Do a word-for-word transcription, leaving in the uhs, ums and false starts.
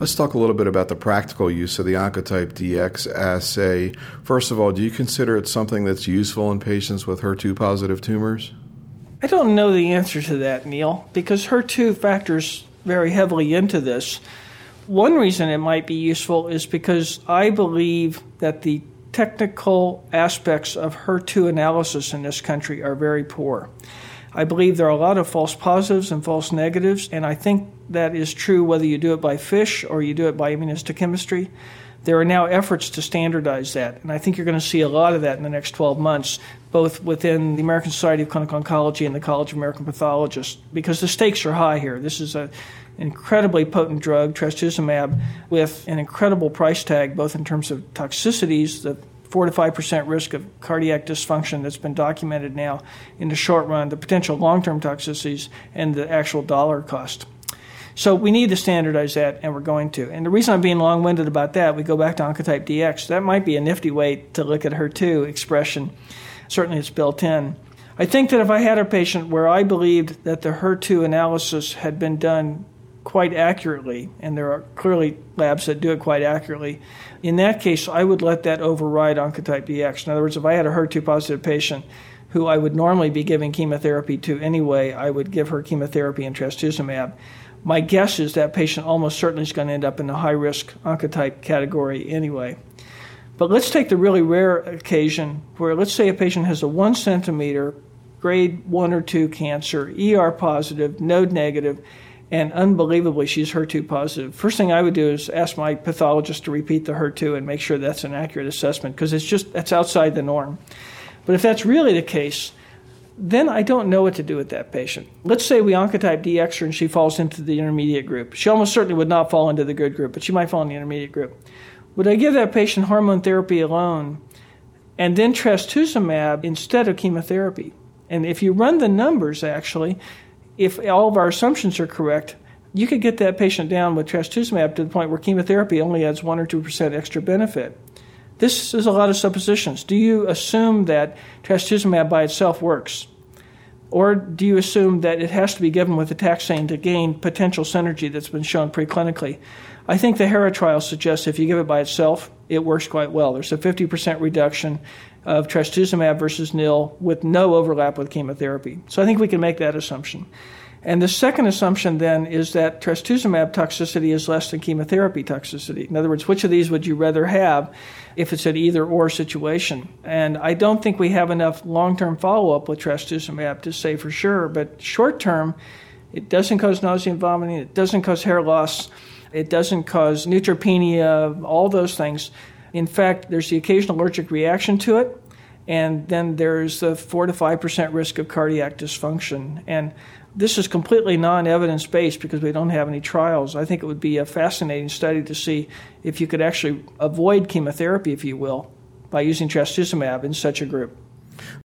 Let's talk a little bit about the practical use of the Oncotype D X assay. First of all, do you consider it something that's useful in patients with H E R two positive tumors? I don't know the answer to that, Neil, because H E R two factors very heavily into this. One reason it might be useful is because I believe that the technical aspects of H E R two analysis in this country are very poor. I believe there are a lot of false positives and false negatives, and I think that is true whether you do it by FISH or you do it by immunohistochemistry. There are now efforts to standardize that, and I think you're going to see a lot of that in the next twelve months, both within the American Society of Clinical Oncology and the College of American Pathologists, because the stakes are high here. This is an incredibly potent drug, trastuzumab, with an incredible price tag, both in terms of toxicities, the four to five percent risk of cardiac dysfunction that's been documented now in the short run, the potential long-term toxicities, and the actual dollar cost. So we need to standardize that, and we're going to. And the reason I'm being long-winded about that, we go back to Oncotype D X. That might be a nifty way to look at H E R two expression. Certainly it's built in. I think that if I had a patient where I believed that the H E R two analysis had been done quite accurately, and there are clearly labs that do it quite accurately, in that case, I would let that override Oncotype D X. In other words, if I had a H E R two positive patient who I would normally be giving chemotherapy to anyway, I would give her chemotherapy and trastuzumab. My guess is that patient almost certainly is going to end up in the high-risk oncotype category anyway. But let's take the really rare occasion where, let's say a patient has a one centimeter, grade one or two cancer, E R positive, node negative, and unbelievably she's H E R two positive. First thing I would do is ask my pathologist to repeat the H E R two and make sure that's an accurate assessment, because it's just, that's outside the norm. But if that's really the case, then I don't know what to do with that patient. Let's say we Oncotype D X her and she falls into the intermediate group. She almost certainly would not fall into the good group, but she might fall in the intermediate group. Would I give that patient hormone therapy alone and then trastuzumab instead of chemotherapy? And if you run the numbers, actually, if all of our assumptions are correct, you could get that patient down with trastuzumab to the point where chemotherapy only adds one or two percent extra benefit. This is a lot of suppositions. Do you assume that trastuzumab by itself works? Or do you assume that it has to be given with a taxane to gain potential synergy that's been shown preclinically? I think the HERA trial suggests if you give it by itself, it works quite well. There's a fifty percent reduction of trastuzumab versus nil with no overlap with chemotherapy. So I think we can make that assumption. And the second assumption then is that trastuzumab toxicity is less than chemotherapy toxicity. In other words, which of these would you rather have if it's an either-or situation? And I don't think we have enough long-term follow-up with trastuzumab to say for sure, but short-term, it doesn't cause nausea and vomiting, it doesn't cause hair loss, it doesn't cause neutropenia, all those things. In fact, there's the occasional allergic reaction to it, and then there's the four to five percent risk of cardiac dysfunction. And this is completely non-evidence-based because we don't have any trials. I think it would be a fascinating study to see if you could actually avoid chemotherapy, if you will, by using trastuzumab in such a group.